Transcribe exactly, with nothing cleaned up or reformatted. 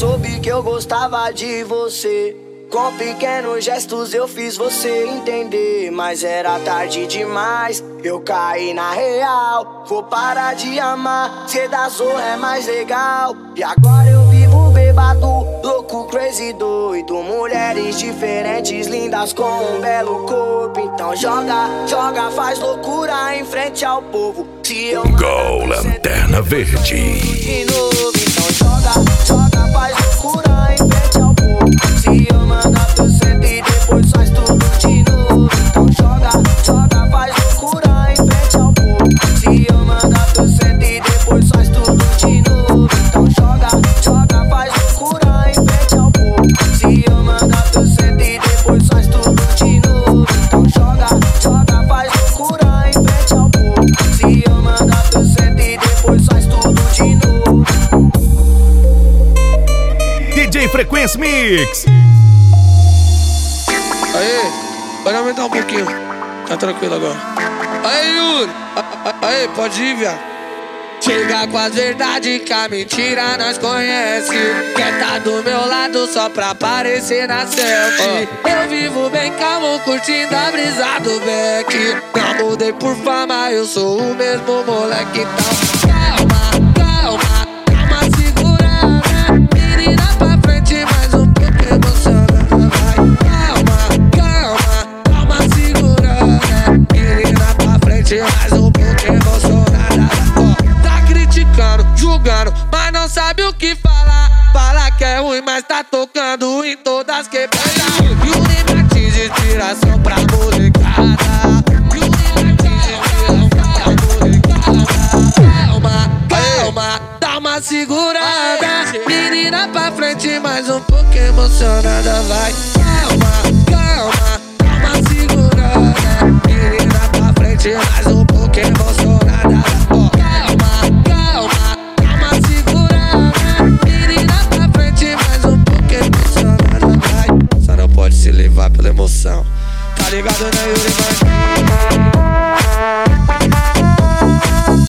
soube que eu gostava de você. Com pequenos gestos eu fiz você entender, mas era tarde demais, eu caí na real. Vou parar de amar, cê da zorra é mais legal. E agora eu vivo bêbado, louco, crazy, doido. Mulheres diferentes, lindas com um belo corpo. Então joga, joga, faz loucura em frente ao povo. Se eu Go Lanterna Verde. De novo, então joga, joga, faz loucura em frente ao povo. Se eu mandar tu senta e depois faz tudo de novo. Então joga, joga, faz loucura em frente ao povo. Se eu mandar tu senta e depois faz tudo de novo. Então joga, joga, faz loucura em frente ao povo. Se eu mandar tu senta e depois faz tudo de novo. Então joga, joga, faz loucura em frente ao povo. Se eu mandar tu senta e depois faz tudo de novo. D J Frequência Mix. Aê, pode aumentar um pouquinho. Tá tranquilo agora. Aê, Yuri. Aê, pode ir, viado. Chega com as verdades que a mentira nós conhece. Quer tá do meu lado só pra aparecer na selfie. Oh. Eu vivo bem calmo, curtindo a brisa do Beck. Não mudei por fama, eu sou o mesmo moleque. Então calma, calma, calma, segurada. Menina pra frente, mais um pouco emocionada. Vai, calma, calma, calma, segurada. Menina pra frente, mais um pouco emocionada. Oh. Criticando, julgando, mas não sabe o que falar. Fala que é ruim, mas tá tocando em todas quebradas. Yuri Martins, inspiração pra molecada. Yuri Martins, inspiração pra molecada. Calma, calma, dá uma segurada. Menina pra frente, mais um pouco emocionada. Vai, calma, calma, dá uma segurada. Menina pra frente, mais um pouco emocionada. Oh. Pode se levar pela emoção. Tá ligado, né, Yuri?